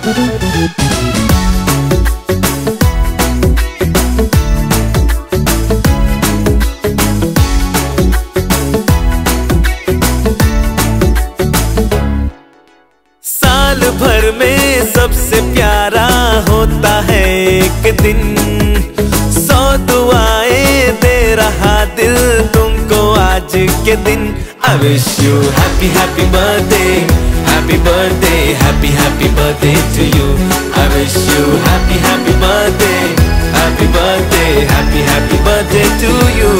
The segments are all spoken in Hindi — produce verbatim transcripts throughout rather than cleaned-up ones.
साल भर में सबसे प्यारा होता है एक दिन, सौ दुआएं दे रहा दिल तुमको आज के दिन। I wish you happy happy birthday, happy birthday, happy happy birthday to you. I wish you happy happy birthday, happy birthday, happy happy birthday to you.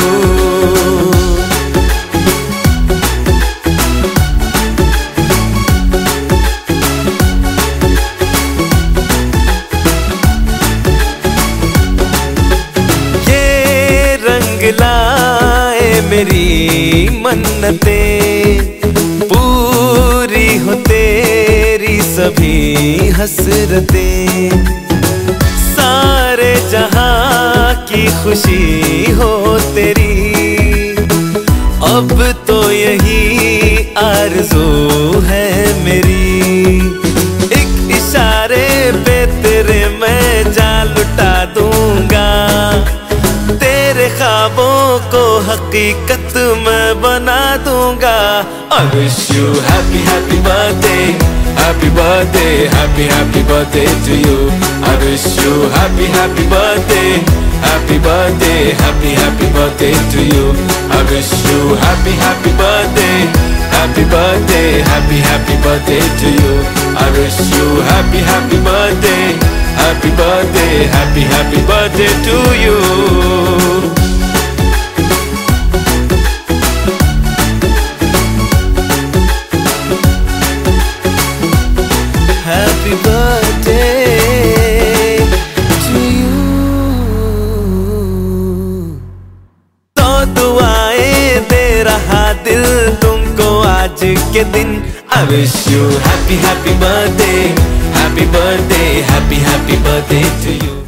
लाए मेरी मन्नतें, पूरी हो तेरी सभी हसरतें, सारे जहां की खुशी हो तेरी। अब तो यही आरज़ू है मेरी, एक इशारे पे तेरे मैं जान लुटा दूंगा, तेरे ख्वाबों को हकीकत मैं बना दूंगा। I wish you happy happy birthday, happy birthday, happy happy birthday to you. I wish you happy happy birthday, happy birthday, happy happy birthday to you. I wish you happy happy birthday, happy birthday, happy happy birthday to you. I wish you happy happy birthday, happy birthday, happy happy birthday to you. Happy birthday to you. तो दुआएं दे रहा दिल तुमको आज के दिन। I wish you happy happy birthday, happy birthday, happy happy birthday to you.